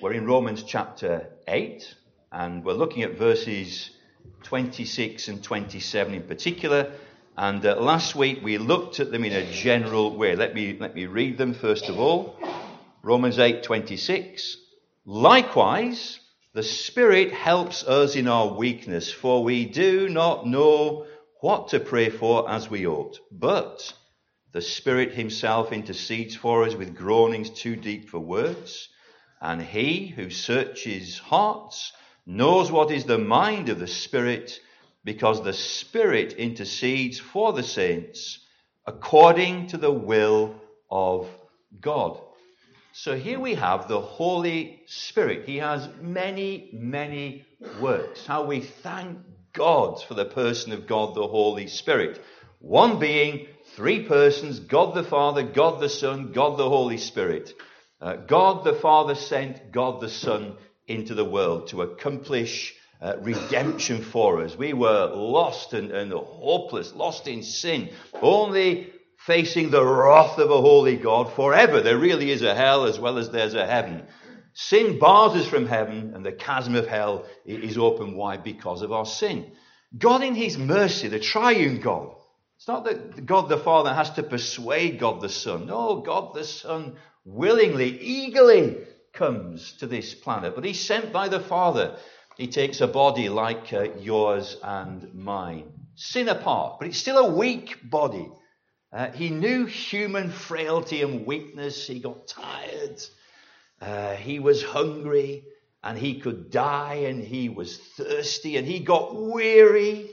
We're in Romans chapter 8, and we're looking at verses 26 and 27 in particular. And last week we looked at them in a general way. Let me read them first of all. Romans 8:26. Likewise, the Spirit helps us in our weakness, for we do not know what to pray for as we ought. But the Spirit himself intercedes for us with groanings too deep for words. And he who searches hearts knows what is the mind of the Spirit, because the Spirit intercedes for the saints according to the will of God. So here we have the Holy Spirit. He has many, many works. How we thank God for the person of God, the Holy Spirit. One being, three persons, God the Father, God the Son, God the Holy Spirit. God the Father sent God the Son into the world to accomplish redemption for us. We were lost and hopeless, lost in sin, only facing the wrath of a holy God forever. There really is a hell as well as there's a heaven. Sin bars us from heaven, and the chasm of hell is open wide because of our sin. God in his mercy, the triune God. It's not that God the Father has to persuade God the Son. No, God the Son willingly, eagerly comes to this planet. But he's sent by the Father. He takes a body like yours and mine. Sin apart, but it's still a weak body. He knew human frailty and weakness. He got tired. He was hungry, and he could die, and he was thirsty, and he got weary.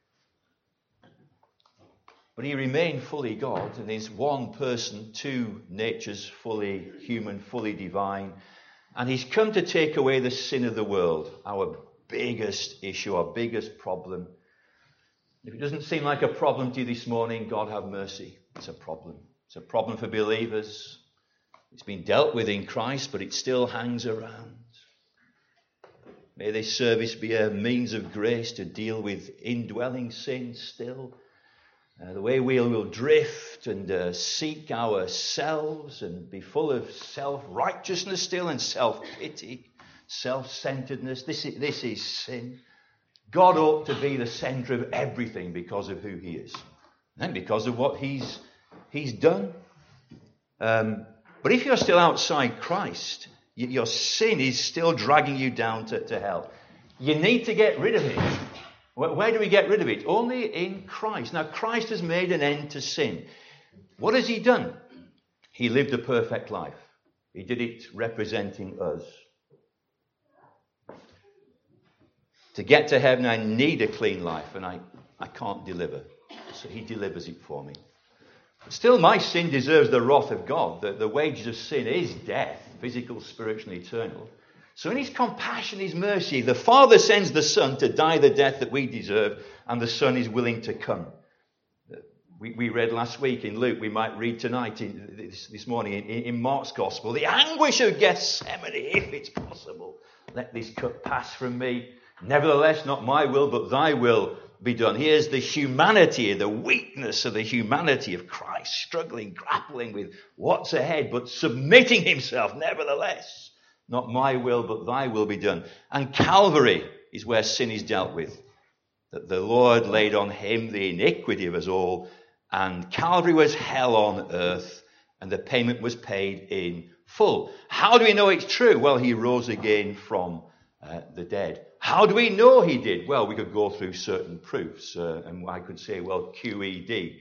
But he remained fully God, and is one person, two natures, fully human, fully divine. And he's come to take away the sin of the world, our biggest issue, our biggest problem. If it doesn't seem like a problem to you this morning, God have mercy. It's a problem. It's a problem for believers. It's been dealt with in Christ, but it still hangs around. May this service be a means of grace to deal with indwelling sin still. The way we will drift and seek ourselves and be full of self-righteousness still and self-pity, self-centeredness. This is sin. God ought to be the center of everything because of who he is and because of what he's done. But if you're still outside Christ, your sin is still dragging you down to hell. You need to get rid of it. Where do we get rid of it? Only in Christ. Now, Christ has made an end to sin. What has he done? He lived a perfect life. He did it representing us. To get to heaven, I need a clean life, and I can't deliver. So he delivers it for me. But still, my sin deserves the wrath of God. The wages of sin is death, physical, spiritual, and eternal. So in his compassion, his mercy, the Father sends the Son to die the death that we deserve, and the Son is willing to come. We read last week in Luke, we might read tonight, this morning in Mark's Gospel, the anguish of Gethsemane, if it's possible. Let this cup pass from me. Nevertheless, not my will, but thy will be done. Here's the humanity, the weakness of the humanity of Christ, struggling, grappling with what's ahead, but submitting himself, nevertheless. Not my will, but thy will be done. And Calvary is where sin is dealt with. That the Lord laid on him the iniquity of us all. And Calvary was hell on earth. And the payment was paid in full. How do we know it's true? Well, he rose again from the dead. How do we know he did? Well, we could go through certain proofs. And I could say, well, QED.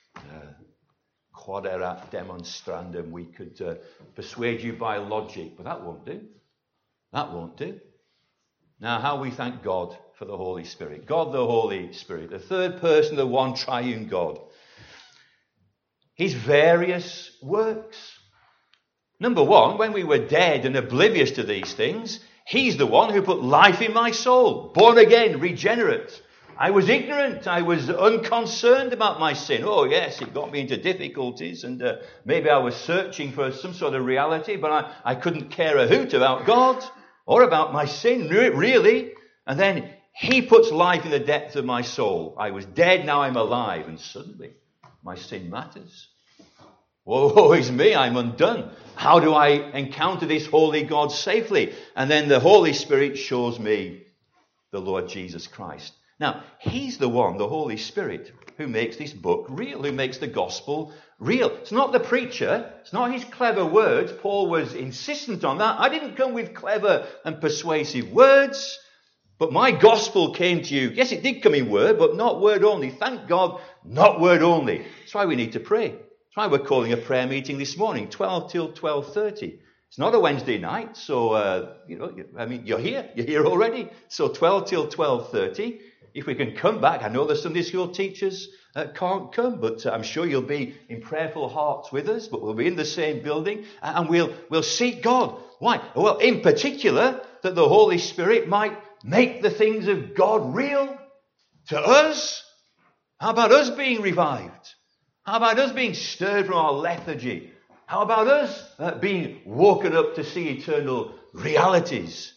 Quod erat demonstrandum. We could persuade you by logic, but that won't do. That won't do. Now, how we thank God for the Holy Spirit. God the Holy Spirit, the third person of the one triune God. His various works. Number one, when we were dead and oblivious to these things, he's the one who put life in my soul, born again, regenerate. I was ignorant. I was unconcerned about my sin. Oh, yes, it got me into difficulties, and maybe I was searching for some sort of reality, but I couldn't care a hoot about God or about my sin, really. And then he puts life in the depths of my soul. I was dead, now I'm alive, and suddenly my sin matters. Woe is me, I'm undone. How do I encounter this holy God safely? And then the Holy Spirit shows me the Lord Jesus Christ. Now, he's the one, the Holy Spirit, who makes this book real, who makes the gospel real. It's not the preacher. It's not his clever words. Paul was insistent on that. I didn't come with clever and persuasive words, but my gospel came to you. Yes, it did come in word, but not word only. Thank God, not word only. That's why we need to pray. That's why we're calling a prayer meeting this morning, 12 till 12:30. It's not a Wednesday night, so, you're here already. So 12 till 12:30. If we can come back, I know the Sunday school teachers can't come, but I'm sure you'll be in prayerful hearts with us, but we'll be in the same building, and we'll seek God. Why? Well, in particular, that the Holy Spirit might make the things of God real to us. How about us being revived? How about us being stirred from our lethargy? How about us being woken up to see eternal realities?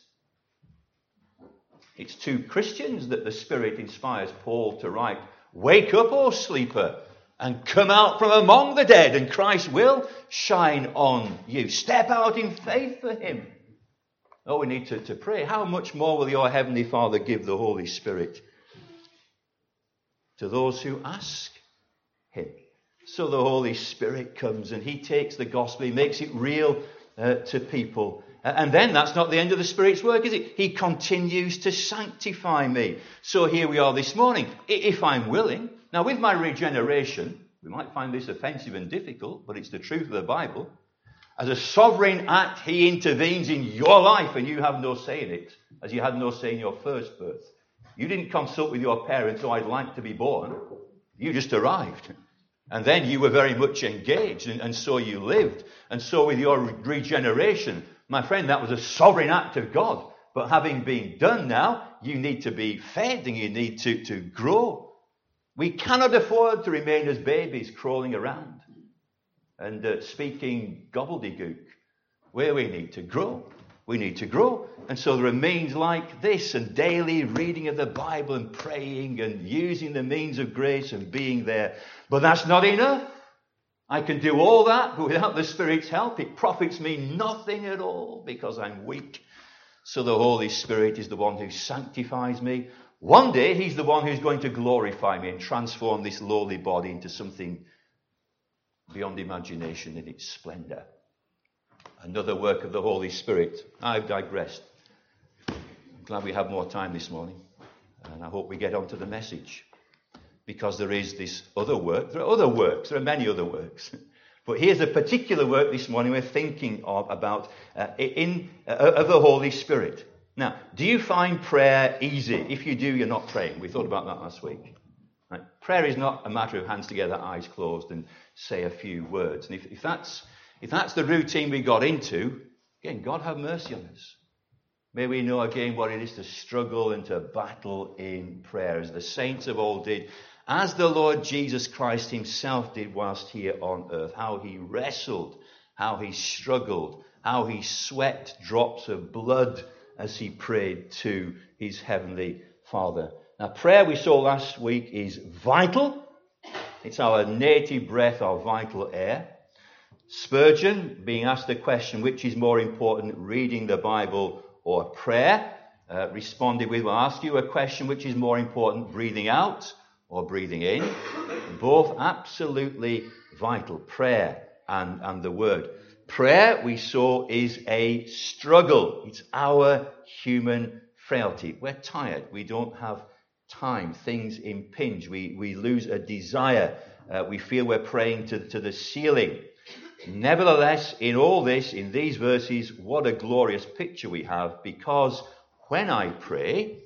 It's to Christians that the Spirit inspires Paul to write, "Wake up, O sleeper, and come out from among the dead, and Christ will shine on you." Step out in faith for him. Oh, we need to pray. How much more will your Heavenly Father give the Holy Spirit to those who ask him? So the Holy Spirit comes and he takes the gospel, he makes it real to people. And then that's not the end of the Spirit's work, is it? He continues to sanctify me. So here we are this morning, if I'm willing. Now with my regeneration, we might find this offensive and difficult, but it's the truth of the Bible. As a sovereign act, he intervenes in your life and you have no say in it, as you had no say in your first birth. You didn't consult with your parents, "Oh, I'd like to be born." You just arrived. And then you were very much engaged, and so you lived. And so with your regeneration, my friend, that was a sovereign act of God. But having been done now, you need to be fed and you need to grow. We cannot afford to remain as babies crawling around and speaking gobbledygook. Where we need to grow. We need to grow. And so there are means like this, and daily reading of the Bible and praying and using the means of grace and being there. But that's not enough. I can do all that, but without the Spirit's help, it profits me nothing at all because I'm weak. So the Holy Spirit is the one who sanctifies me. One day, he's the one who's going to glorify me and transform this lowly body into something beyond imagination in its splendor. Another work of the Holy Spirit. I've digressed. I'm glad we have more time this morning. And I hope we get on to the message. Because there is this other work. There are other works. There are many other works. But here's a particular work this morning we're thinking about of the Holy Spirit. Now, do you find prayer easy? If you do, you're not praying. We thought about that last week. Right? Prayer is not a matter of hands together, eyes closed, and say a few words. And if that's the routine we got into, again, God have mercy on us. May we know again what it is to struggle and to battle in prayer, as the saints of old did, as the Lord Jesus Christ himself did whilst here on earth. How he wrestled, how he struggled, how he sweat drops of blood as he prayed to his heavenly Father. Now, prayer, we saw last week, is vital. It's our native breath, our vital air. Spurgeon, being asked the question, which is more important, reading the Bible or prayer, responded with, "We'll ask you a question, which is more important, breathing out or breathing in?" Both absolutely vital, prayer and the word. Prayer, we saw, is a struggle. It's our human frailty. We're tired. We don't have time. Things impinge. We lose a desire. We feel we're praying to the ceiling. Nevertheless, in all this, in these verses, what a glorious picture we have, because when I pray,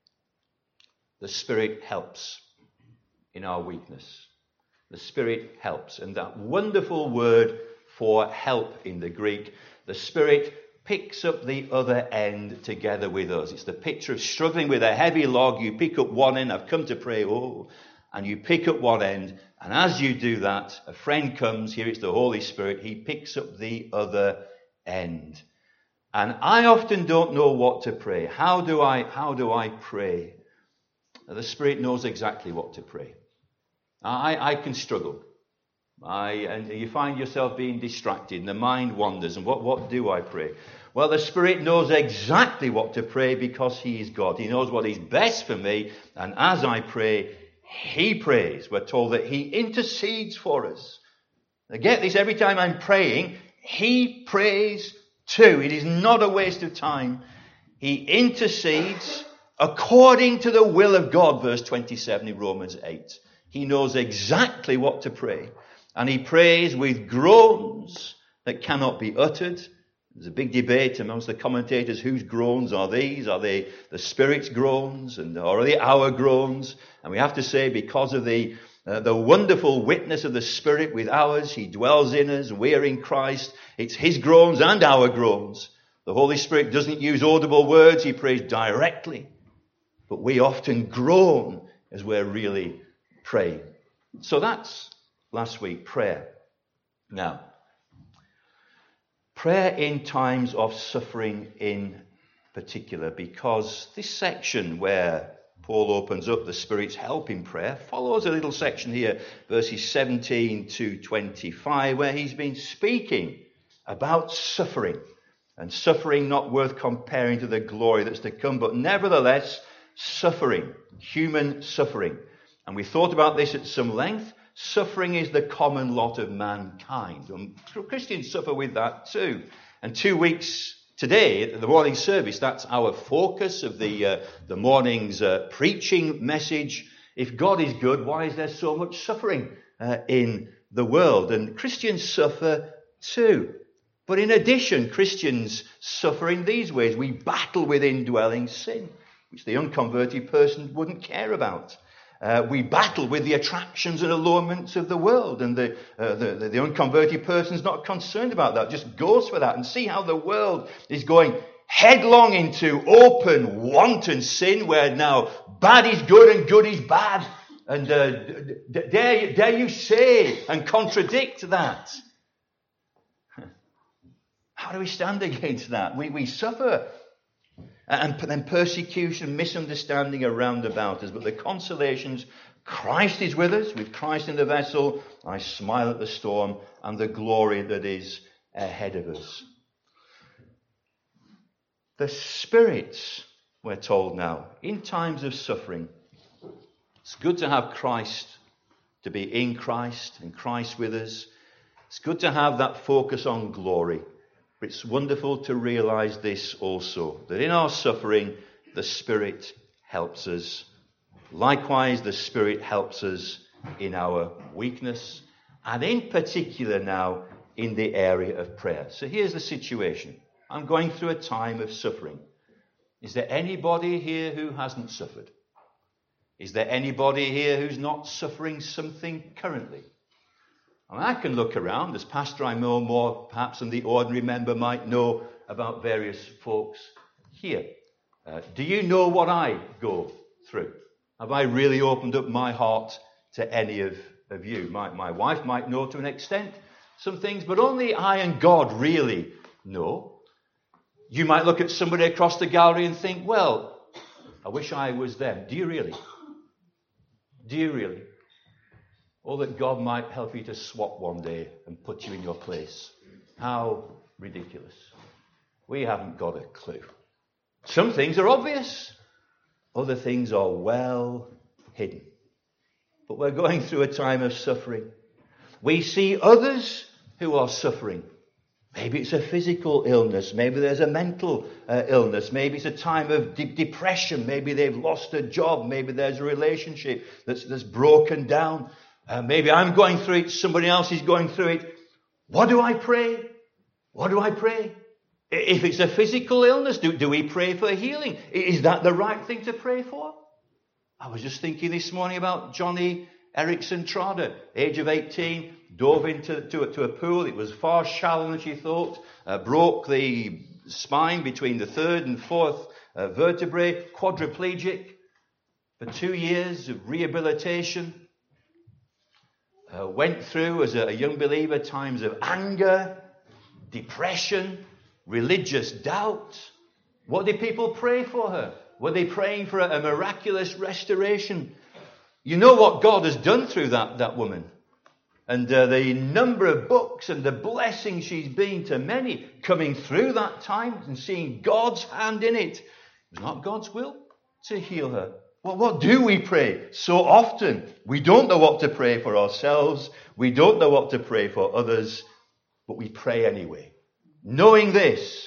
the Spirit helps in our weakness. The Spirit helps. And that wonderful word for help in the Greek, the Spirit picks up the other end together with us. It's the picture of struggling with a heavy log. You pick up one end. I've come to pray, and you pick up one end. And as you do that, a friend comes. Here it's the Holy Spirit. He picks up the other end. And I often don't know what to pray. How do I pray? The Spirit knows exactly what to pray. I can struggle. And you find yourself being distracted and the mind wanders. And what do I pray? Well, the Spirit knows exactly what to pray because He is God. He knows what is best for me. And as I pray, He prays. We're told that He intercedes for us. Now get this, every time I'm praying, He prays too. It is not a waste of time. He intercedes according to the will of God, verse 27 in Romans 8. He knows exactly what to pray. And He prays with groans that cannot be uttered. There's a big debate amongst the commentators. Whose groans are these? Are they the Spirit's groans? Or are they our groans? And we have to say, because of the wonderful witness of the Spirit with ours, He dwells in us, we're in Christ. It's His groans and our groans. The Holy Spirit doesn't use audible words. He prays directly. But we often groan as we're really praying. So that's last week, prayer. Now, prayer in times of suffering in particular, because this section where Paul opens up the Spirit's help in prayer follows a little section here, verses 17 to 25, where he's been speaking about suffering. And suffering not worth comparing to the glory that's to come, but nevertheless, suffering, human suffering. And we thought about this at some length. Suffering is the common lot of mankind. And Christians suffer with that too. And 2 weeks today, the morning service, that's our focus of the morning's preaching message. If God is good, why is there so much suffering in the world? And Christians suffer too. But in addition, Christians suffer in these ways. We battle with indwelling sin, which the unconverted person wouldn't care about. We battle with the attractions and allurements of the world, and the unconverted person's not concerned about that, just goes for that. And see how the world is going headlong into open, wanton sin, where now bad is good and good is bad. And dare you say and contradict that? How do we stand against that? We suffer. And then persecution, misunderstanding around about us. But the consolations, Christ is with us. With Christ in the vessel, I smile at the storm and the glory that is ahead of us. The Spirit, we're told now, in times of suffering, it's good to have Christ, to be in Christ and Christ with us. It's good to have that focus on glory. It's wonderful to realize this also, that in our suffering, the Spirit helps us. Likewise, the Spirit helps us in our weakness, and in particular now in the area of prayer. So here's the situation. I'm going through a time of suffering. Is there anybody here who hasn't suffered? Is there anybody here who's not suffering something currently? I can look around. As pastor, I know more perhaps than the ordinary member might know about various folks here. Do you know what I go through? Have I really opened up my heart to any of you? My wife might know to an extent some things, but only I and God really know. You might look at somebody across the gallery and think, well, I wish I was them. Do you really? Do you really? Or that God might help you to swap one day and put you in your place. How ridiculous. We haven't got a clue. Some things are obvious. Other things are well hidden. But we're going through a time of suffering. We see others who are suffering. Maybe it's a physical illness. Maybe there's a mental illness. Maybe it's a time of depression. Maybe they've lost a job. Maybe there's a relationship that's broken down. Maybe I'm going through it, somebody else is going through it. What do I pray? What do I pray? If it's a physical illness, do we pray for healing? Is that the right thing to pray for? I was just thinking this morning about Johnny Erickson Trotter, age of 18, dove into a pool. It was far shallower than she thought, broke the spine between the third and fourth vertebrae, quadriplegic for 2 years of rehabilitation. Went through, as a young believer, times of anger, depression, religious doubt. What did people pray for her? Were they praying for a miraculous restoration? You know what God has done through that woman. and the number of books and the blessing she's been to many coming through that time and seeing God's hand in it. It was not God's will to heal her. Well, what do we pray? So often we don't know what to pray for ourselves. We don't know what to pray for others, but we pray anyway. Knowing this,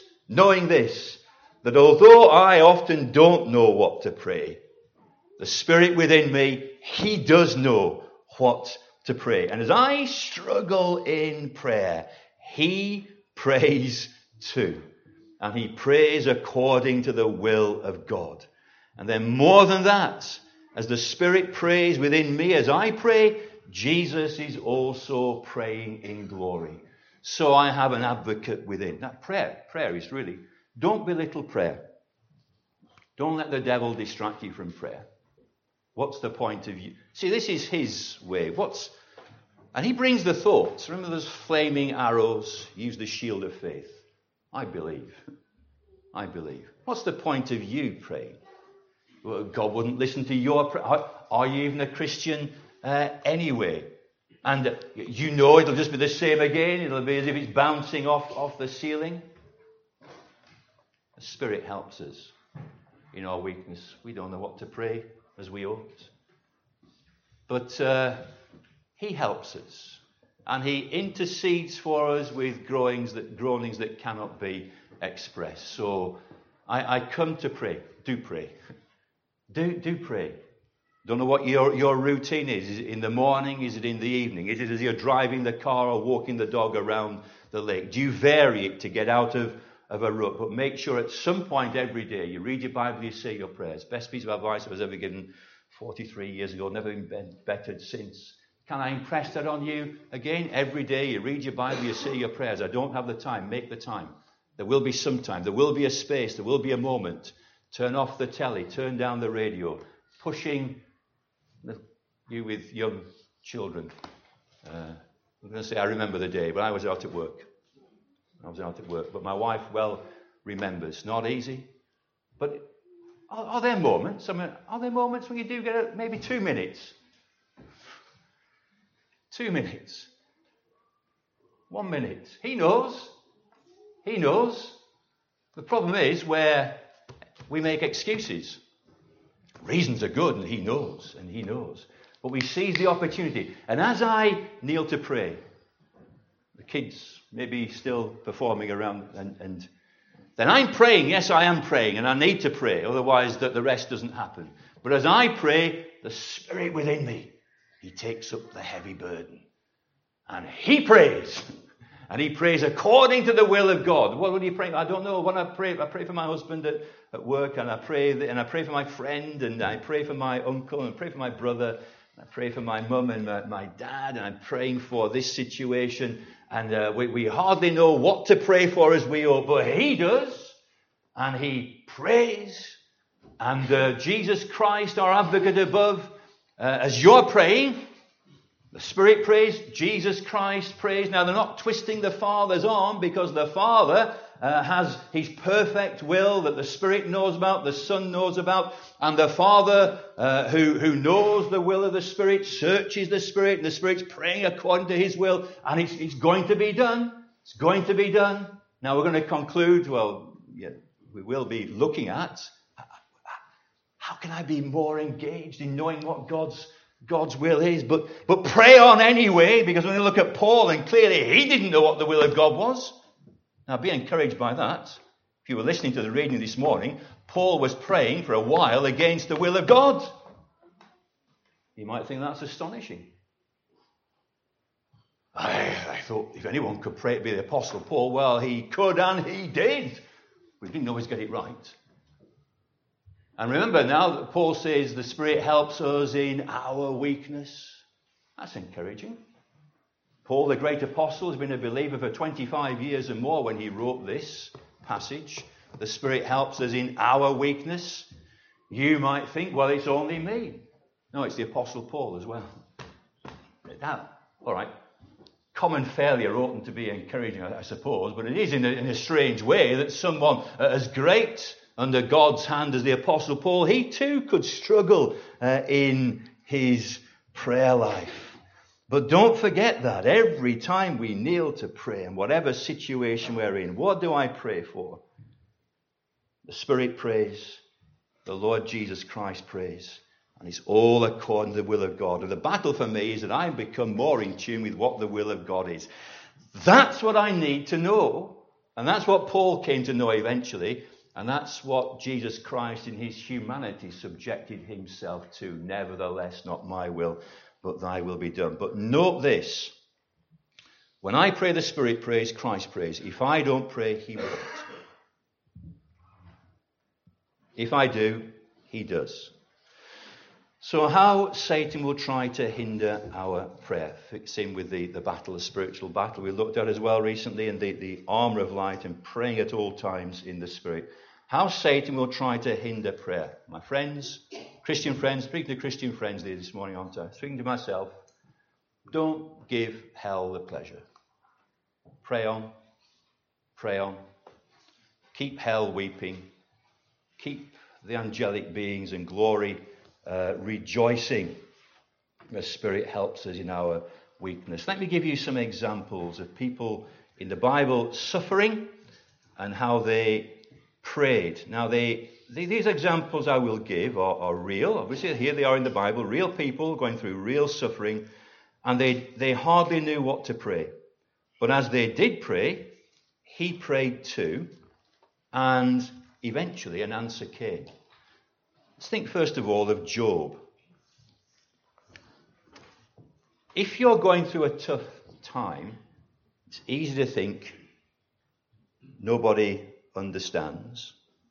that although I often don't know what to pray, the Spirit within me, He does know what to pray. And as I struggle in prayer, He prays too. And He prays according to the will of God. And then more than that, as the Spirit prays within me, as I pray, Jesus is also praying in glory. So I have an advocate within. That prayer is really, don't belittle prayer. Don't let the devil distract you from prayer. What's the point of you? See, this is his way. And he brings the thoughts. Remember those flaming arrows? Use the shield of faith. I believe. What's the point of you praying? Well, God wouldn't listen to your prayer. Are you even a Christian anyway? And you know it'll just be the same again. It'll be as if it's bouncing off the ceiling. The Spirit helps us in our weakness. We don't know what to pray as we ought. But He helps us. And He intercedes for us with groanings that cannot be expressed. So I come to pray. Do pray. Do pray. Don't know what your routine is. Is it in the morning? Is it in the evening? Is it as you're driving the car or walking the dog around the lake? Do you vary it to get out of a rut? But make sure at some point every day you read your Bible, you say your prayers. Best piece of advice I was ever given 43 years ago. Never been bettered since. Can I impress that on you again? Every day you read your Bible, you say your prayers. I don't have the time. Make the time. There will be some time. There will be a space. There will be a moment. Turn off the telly. Turn down the radio. Pushing you with young children. I'm going to say I remember the day, but I was out at work. But my wife well remembers. Not easy. But are there moments? Are there moments when you do get maybe 2 minutes? 2 minutes. 1 minute. He knows. The problem is where we make excuses. Reasons are good, and He knows. But we seize the opportunity. And as I kneel to pray, the kids may be still performing around, and then I'm praying. Yes, I am praying, and I need to pray. Otherwise, the rest doesn't happen. But as I pray, the Spirit within me, He takes up the heavy burden. And He prays. And He prays according to the will of God. What are you praying? I don't know. When I pray for my husband at work, and I pray for my friend, and I pray for my uncle, and I pray for my brother, and I pray for my mum and my dad, and I'm praying for this situation. And we hardly know what to pray for as we ought, but He does. And He prays. And Jesus Christ, our advocate above, as you're praying, the Spirit prays, Jesus Christ prays. Now, they're not twisting the Father's arm, because the Father has His perfect will that the Spirit knows about, the Son knows about, and the Father who knows the will of the Spirit searches the Spirit, and the Spirit's praying according to His will, and it's going to be done. It's going to be done. Now, we're going to conclude, we will be looking at how can I be more engaged in knowing what God's will is, but pray on anyway, because when we look at Paul, and clearly he didn't know what the will of God was. Now be encouraged by that. If you were listening to the reading this morning, Paul was praying for a while against the will of God. You might think that's astonishing. I thought if anyone could pray to be the Apostle Paul, well, he could and he did. But he didn't always get it right. And remember now that Paul says the Spirit helps us in our weakness. That's encouraging. Paul, the great apostle, has been a believer for 25 years and more when he wrote this passage. The Spirit helps us in our weakness. You might think, well, it's only me. No, it's the Apostle Paul as well. Now, all right, common failure oughtn't to be encouraging, I suppose, but it is in a strange way that someone as great under God's hand as the Apostle Paul, he too could struggle in his prayer life. But don't forget that every time we kneel to pray, in whatever situation we're in, what do I pray for? The Spirit prays, the Lord Jesus Christ prays, and it's all according to the will of God. And the battle for me is that I become more in tune with what the will of God is. That's what I need to know, and that's what Paul came to know eventually, and that's what Jesus Christ in his humanity subjected himself to. Nevertheless, not my will, but thy will be done. But note this. When I pray, the Spirit prays, Christ prays. If I don't pray, he won't. If I do, he does. So how Satan will try to hinder our prayer, fits in with the battle, the spiritual battle we looked at as well recently, and the armour of light and praying at all times in the Spirit. How Satan will try to hinder prayer. My friends, Christian friends, speaking to Christian friends there this morning, aren't I? Speaking to myself, don't give hell the pleasure. Pray on, pray on. Keep hell weeping. Keep the angelic beings and glory rejoicing. The Spirit helps us in our weakness. Let me give you some examples of people in the Bible suffering and how they prayed. Now, these examples I will give are real. Obviously, here they are in the Bible, real people going through real suffering, and they hardly knew what to pray. But as they did pray, he prayed too, and eventually an answer came. Let's think first of all of Job. If you're going through a tough time, it's easy to think nobody understands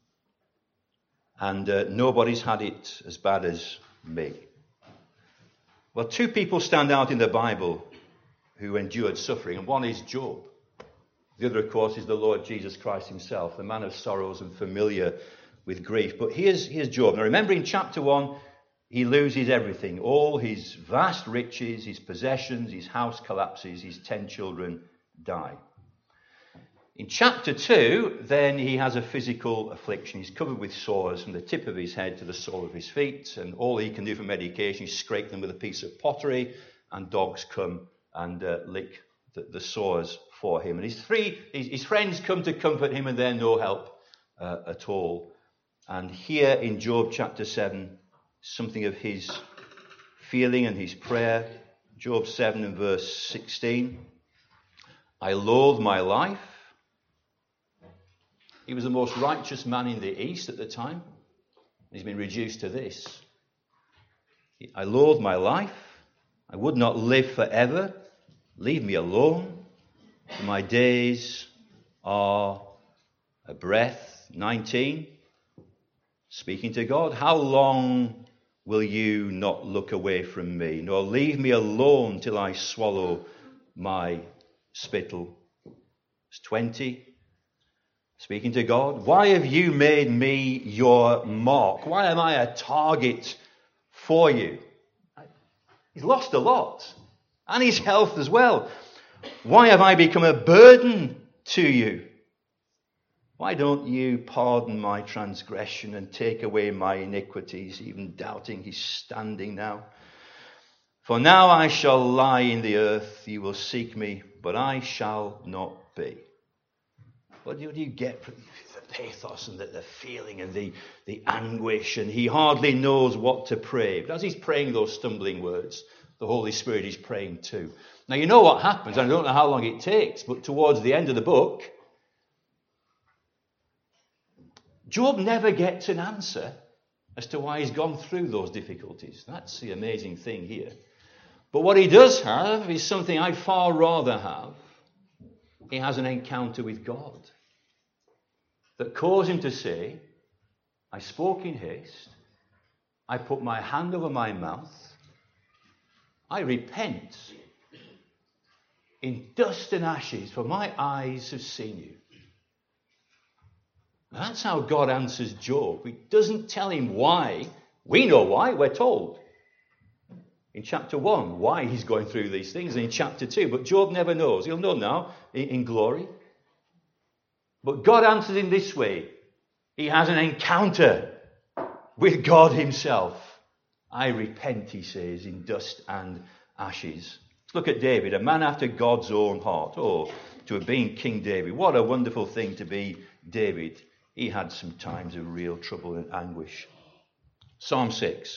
and nobody's had it as bad as me. Well, two people stand out in the Bible who endured suffering, and one is Job. The other, of course, is the Lord Jesus Christ himself, the man of sorrows and familiar with grief. But here's Job. Now remember, in chapter 1, he loses everything. All his vast riches, his possessions, his house collapses, his 10 children die. In chapter 2, then he has a physical affliction. He's covered with sores from the tip of his head to the sole of his feet, and all he can do for medication is scrape them with a piece of pottery, and dogs come and lick the sores for him. And his friends come to comfort him, and they're no help at all. And here in Job chapter 7, something of his feeling and his prayer. Job 7 and verse 16. I loathe my life. He was the most righteous man in the East at the time. He's been reduced to this. I loathe my life. I would not live forever. Leave me alone. For my days are a breath. 19. Speaking to God, how long will you not look away from me, nor leave me alone till I swallow my spittle? Verse 20. Speaking to God, why have you made me your mark? Why am I a target for you? He's lost a lot, and his health as well. Why have I become a burden to you? Why don't you pardon my transgression and take away my iniquities, even doubting his standing now? For now I shall lie in the earth, you will seek me, but I shall not be. What do you get from the pathos and the feeling and the anguish? And he hardly knows what to pray. But as he's praying those stumbling words, the Holy Spirit is praying too. Now you know what happens. I don't know how long it takes, but towards the end of the book, Job never gets an answer as to why he's gone through those difficulties. That's the amazing thing here. But what he does have is something I'd far rather have. He has an encounter with God that caused him to say, I spoke in haste, I put my hand over my mouth, I repent in dust and ashes, for my eyes have seen you. That's how God answers Job. He doesn't tell him why. We know why, we're told. In chapter 1, why he's going through these things, and in chapter 2. But Job never knows. He'll know now in glory. But God answers in this way. He has an encounter with God himself. I repent, he says, in dust and ashes. Look at David, a man after God's own heart. Oh, to have been King David. What a wonderful thing to be David. He had some times of real trouble and anguish. Psalm 6.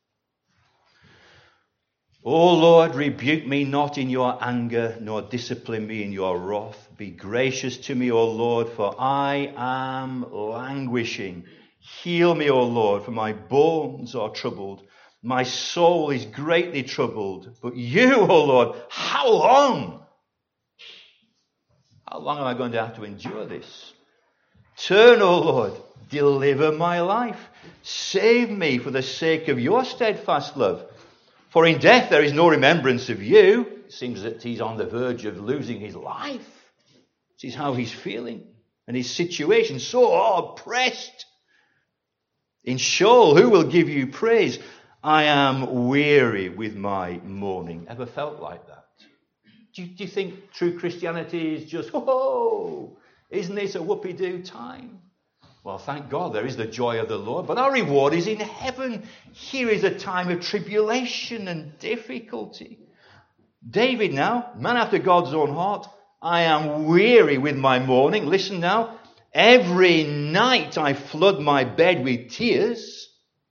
O Lord, rebuke me not in your anger, nor discipline me in your wrath. Be gracious to me, O Lord, for I am languishing. Heal me, O Lord, for my bones are troubled. My soul is greatly troubled. But you, O Lord, how long? How long am I going to have to endure this? Turn, O Lord, deliver my life. Save me for the sake of your steadfast love. For in death there is no remembrance of you. It seems that he's on the verge of losing his life. This is how he's feeling. And his situation so oppressed. In Sheol, who will give you praise? I am weary with my mourning. Ever felt like that? Do you think true Christianity is just, oh, isn't this a whoopee-doo time? Well, thank God there is the joy of the Lord, but our reward is in heaven. Here is a time of tribulation and difficulty. David now, man after God's own heart, I am weary with my mourning. Listen now, every night I flood my bed with tears.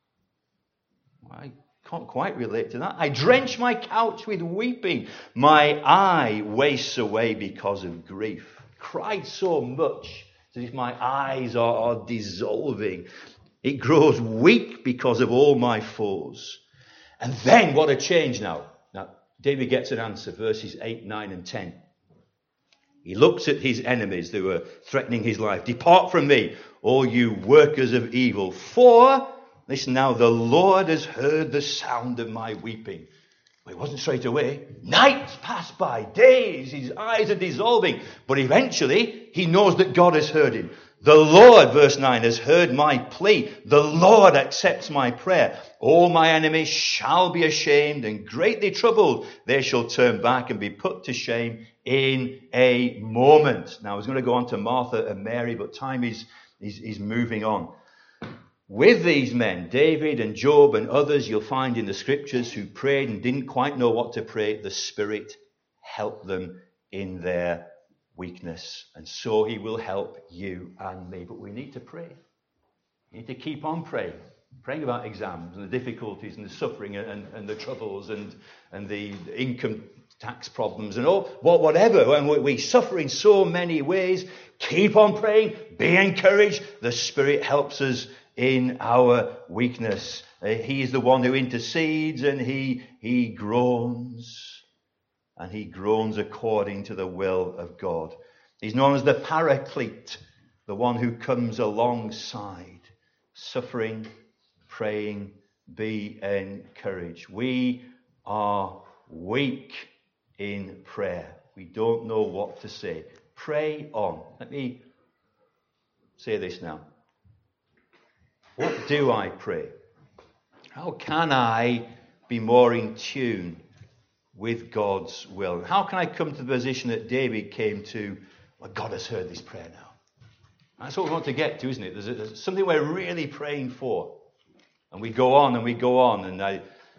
I can't quite relate to that. I drench my couch with weeping. My eye wastes away because of grief. Cried so much as if my eyes are dissolving. It grows weak because of all my foes. And then what a change now. Now, David gets an answer, verses 8, 9 and 10. He looks at his enemies who are threatening his life. Depart from me, all you workers of evil. For, listen now, the Lord has heard the sound of my weeping. Well, it wasn't straight away. Nights pass by, days, his eyes are dissolving. But eventually, he knows that God has heard him. The Lord, verse 9, has heard my plea. The Lord accepts my prayer. All my enemies shall be ashamed and greatly troubled. They shall turn back and be put to shame in a moment. Now, I was going to go on to Martha and Mary, but time is moving on. With these men, David and Job and others you'll find in the scriptures who prayed and didn't quite know what to pray, the Spirit helped them in their weakness. And so he will help you and me. But we need to pray. We need to keep on praying. Praying about exams and the difficulties and the suffering and the troubles and the income tax problems and all, whatever. And we suffer in so many ways. Keep on praying. Be encouraged. The Spirit helps us in our weakness. He is the one who intercedes, and he groans. And he groans according to the will of God. He's known as the Paraclete, the one who comes alongside. Suffering, praying, be encouraged. We are weak in prayer. We don't know what to say. Pray on. Let me say this now. What do I pray? How can I be more in tune with God's will? How can I come to the position that David came to? Well, God has heard this prayer now. That's what we want to get to, isn't it? There's something we're really praying for. And we go on and we go on. And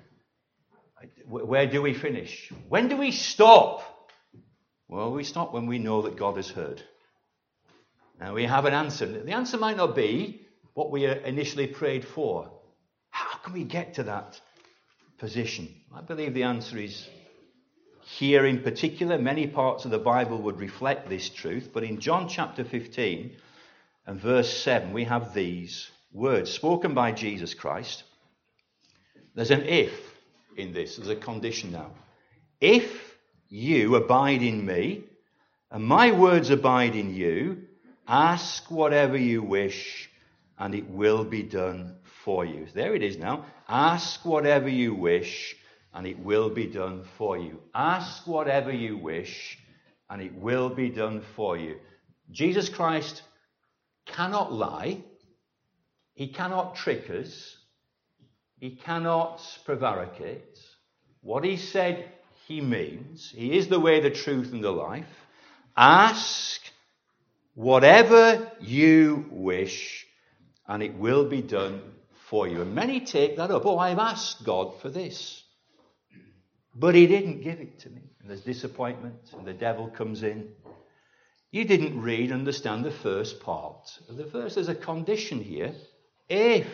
where do we finish? When do we stop? Well, we stop when we know that God has heard. Now we have an answer. The answer might not be what we initially prayed for. How can we get to that position? I believe the answer is here in particular. Many parts of the Bible would reflect this truth, but in John chapter 15 and verse 7 we have these words spoken by Jesus Christ. There's an if in this. There's a condition now. If you abide in me and my words abide in you, ask whatever you wish and it will be done for you. There it is now. Ask whatever you wish, and it will be done for you. Ask whatever you wish, and it will be done for you. Jesus Christ cannot lie. He cannot trick us. He cannot prevaricate. What he said, he means. He is the way, the truth, and the life. Ask whatever you wish, and it will be done for you. And many take that up. Oh, I've asked God for this. But he didn't give it to me. And there's disappointment, and the devil comes in. You didn't read and understand the first part of the verse. There's a condition here. If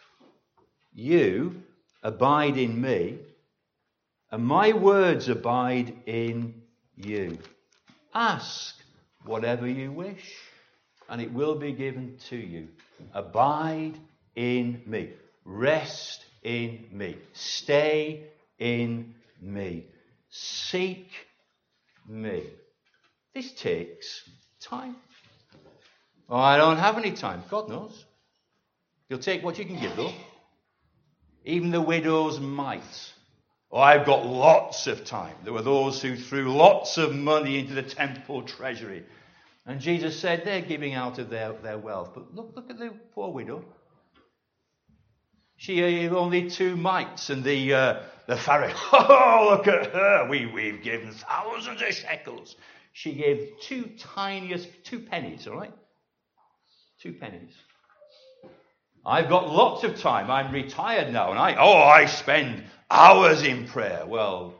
you abide in me, and my words abide in you, ask whatever you wish, and it will be given to you. Abide in me. Rest in me. Stay in me. Seek me. This takes time. Oh, I don't have any time. God knows. You'll take what you can give, though. Even the widow's mite. Oh, I've got lots of time. There were those who threw lots of money into the temple treasury. And Jesus said they're giving out of their wealth. But look at the poor widow. She had only 2 mites, and the Pharisee, oh, look at her. We've given thousands of shekels. She gave 2 pennies, all right? 2 pennies. I've got lots of time. I'm retired now, and I spend hours in prayer. Well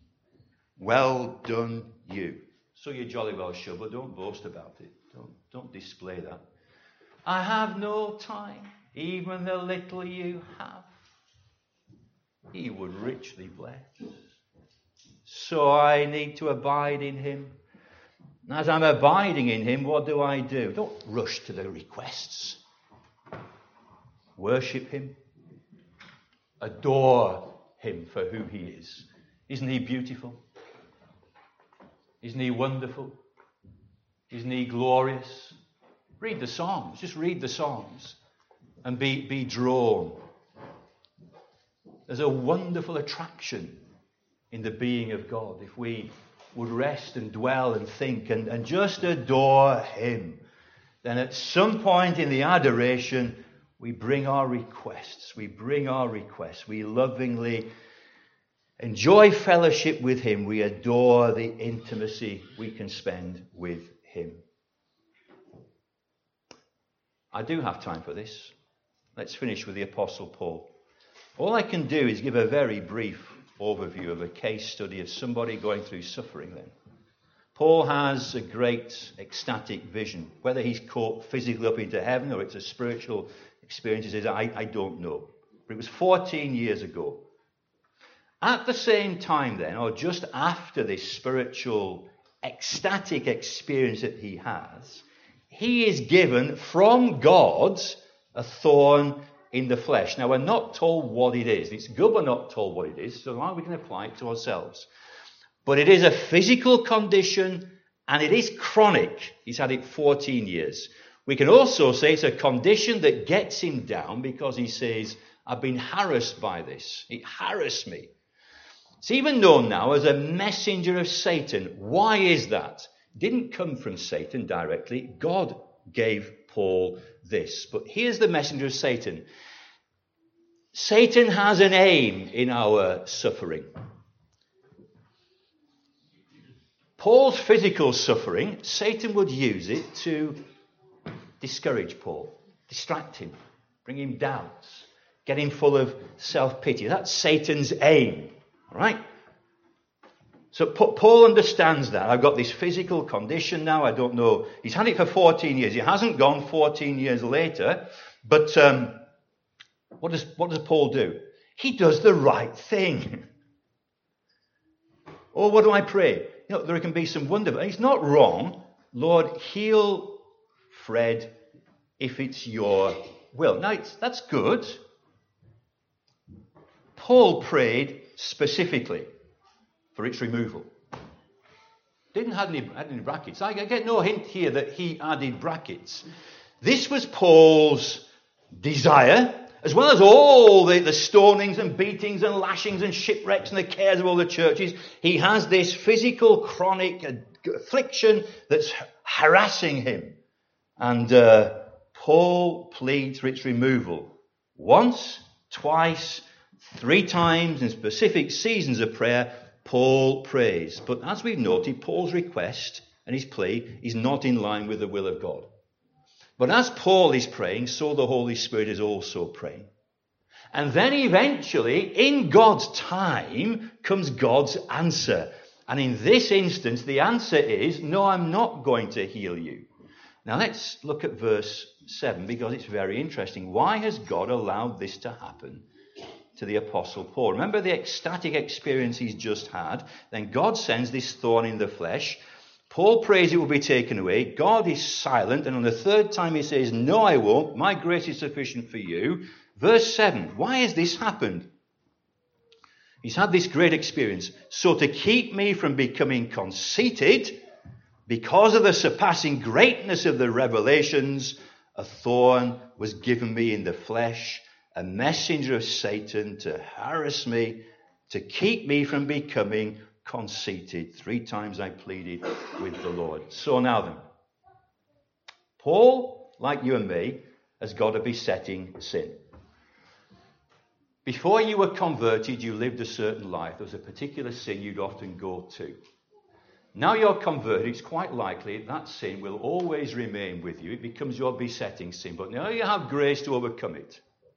done you. So you jolly well should, but don't boast about it. Don't display that. I have no time, even the little you have. He would richly bless. So I need to abide in him. And as I'm abiding in him, what do? Don't rush to the requests. Worship him. Adore him for who he is. Isn't he beautiful? Isn't he wonderful? Isn't he glorious? Read the Psalms. Just read the Psalms and be drawn. There's a wonderful attraction in the being of God if we would rest and dwell and think and just adore him. Then at some point in the adoration, we bring our requests. We lovingly enjoy fellowship with him. We adore the intimacy we can spend with him. I do have time for this. Let's finish with the Apostle Paul. All I can do is give a very brief overview of a case study of somebody going through suffering then. Paul has a great ecstatic vision. Whether he's caught physically up into heaven or it's a spiritual experience, I don't know. But it was 14 years ago. At the same time then, or just after this spiritual ecstatic experience that he has, he is given from God a thorn in the flesh. Now, we're not told what it is. It's good we're not told what it is, so now we can apply it to ourselves. But it is a physical condition, and it is chronic. He's had it 14 years. We can also say it's a condition that gets him down because he says, I've been harassed by this. It harassed me. It's even known now as a messenger of Satan. Why is that? It didn't come from Satan directly. God gave Paul this. But here's the messenger of Satan. Satan has an aim in our suffering. Paul's physical suffering, Satan would use it to discourage Paul, distract him, bring him doubts, get him full of self-pity. That's Satan's aim. All right? So Paul understands that. I've got this physical condition now. I don't know. He's had it for 14 years. He hasn't gone 14 years later. But what does Paul do? He does the right thing. Oh, what do I pray? You know, there can be some wonder. But it's not wrong. Lord, heal Fred if it's your will. Now, that's good. Paul prayed specifically for its removal. Didn't add any brackets. I get no hint here that he added brackets. This was Paul's desire, as well as all the stonings and beatings and lashings and shipwrecks and the cares of all the churches. He has this physical chronic affliction that's harassing him. And Paul pleads for its removal. Once, twice, 3 times in specific seasons of prayer, Paul prays. But as we've noted, Paul's request and his plea is not in line with the will of God. But as Paul is praying, so the Holy Spirit is also praying. And then eventually, in God's time, comes God's answer. And in this instance, the answer is, no, I'm not going to heal you. Now let's look at verse 7, because it's very interesting. Why has God allowed this to happen to the Apostle Paul? Remember the ecstatic experience he's just had. Then God sends this thorn in the flesh. Paul prays it will be taken away. God is silent. And on the third time he says, no, I won't. My grace is sufficient for you. Verse 7, why has this happened? He's had this great experience. So to keep me from becoming conceited, because of the surpassing greatness of the revelations, a thorn was given me in the flesh, a messenger of Satan to harass me, to keep me from becoming conceited. 3 times I pleaded with the Lord. So now then, Paul, like you and me, has got a besetting sin. Before you were converted, you lived a certain life. There was a particular sin you'd often go to. Now you're converted, it's quite likely that sin will always remain with you. It becomes your besetting sin. But now you have grace to overcome it.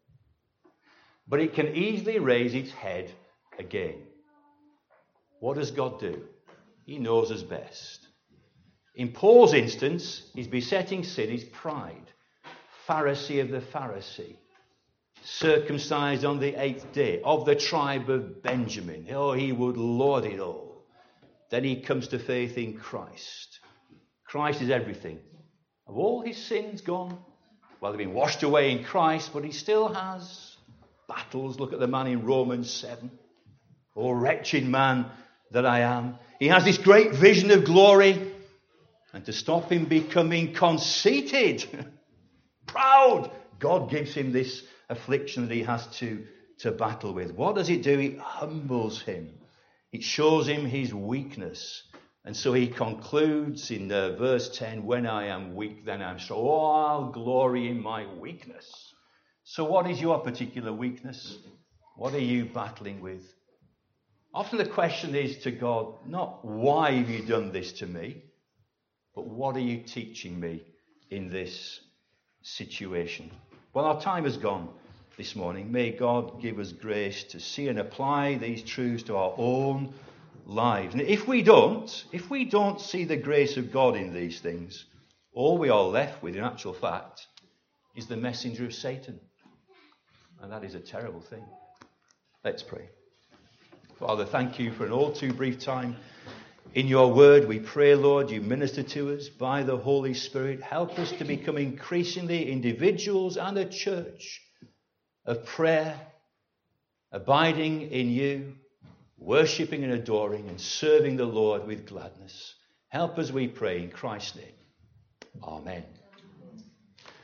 But it can easily raise its head again. What does God do? He knows us best. In Paul's instance, his besetting sin is pride. Pharisee of the Pharisee. Circumcised on the 8th day, of the tribe of Benjamin. Oh, he would lord it all. Then he comes to faith in Christ. Christ is everything. Have all his sins gone? Well, they've been washed away in Christ, but he still has battles. Look at the man in Romans 7. Oh, wretched man that I am. He has this great vision of glory. And to stop him becoming conceited, proud, God gives him this affliction that he has to battle with. What does it do? It humbles him. It shows him his weakness. And so he concludes in verse 10, when I am weak, then I'm strong. Oh, I'll glory in my weakness. So what is your particular weakness? What are you battling with? Often the question is to God, not why have you done this to me, but what are you teaching me in this situation? Well, our time has gone this morning. May God give us grace to see and apply these truths to our own lives. And if we don't see the grace of God in these things, all we are left with, in actual fact, is the messenger of Satan. And that is a terrible thing. Let's pray. Father, thank you for an all too brief time in your word. We pray, Lord, you minister to us by the Holy Spirit. Help us to become increasingly individuals and a church of prayer, abiding in you, worshipping and adoring and serving the Lord with gladness. Help us, we pray, in Christ's name. Amen.